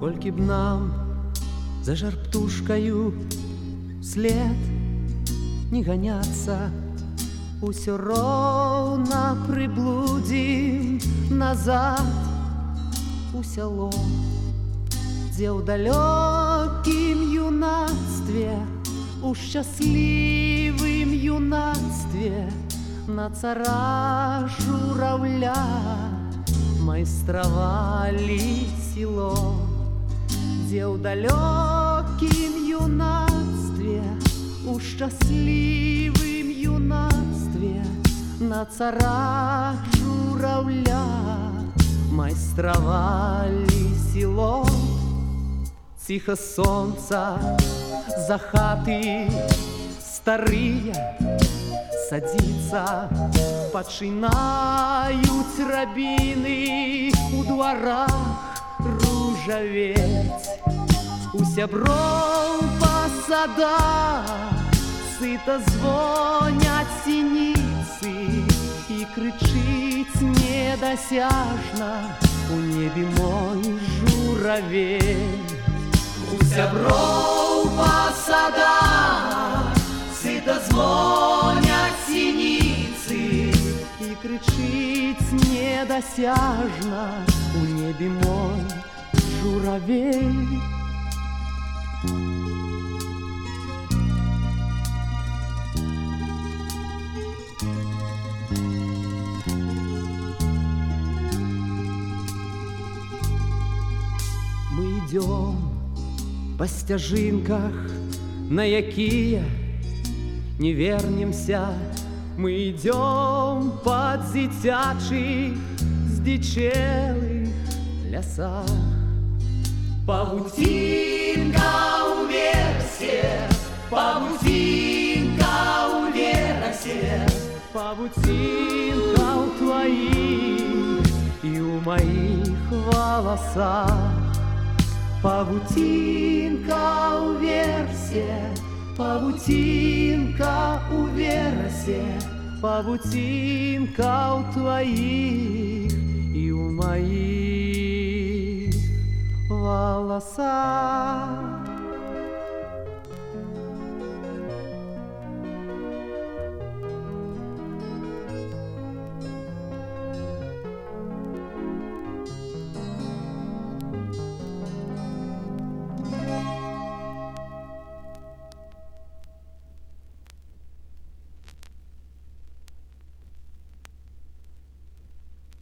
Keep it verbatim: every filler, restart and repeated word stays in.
Колькі б нам за жар-птушкаю вслед не ганяцца, усё роўна прыблудзім назад у сяло, дзе ў далёкім юнацтве, у шчаслівым юнацтве на цара журавля майстравалі сіло, дзе ў далёкім юнацтве, у шчаслівым юнацтве на цара журавля майстравалі сіло. Ціха сонца за хаты старыя садзіцца, пачынаюць рабіны у дварах ружавець, у сяброў па садах сыта звоняць сініцы і крычыць недасяжна у небе мой журавель. У сяброў па садах сыта звоняць сініцы і крычыць недасяжна у небе мой журавель. Мы идем по сцяжынках, на якія не вернемся. Мы идем по дзіцячых здзічелых лясах. Павуцінка ў версе, павуцінка ў верасе, павуцінка ў тваіх і ў маіх валасах. Павуцінка ў версе, павуцінка ў верасе, павуцінка ў тваіх і ў маіх валасах.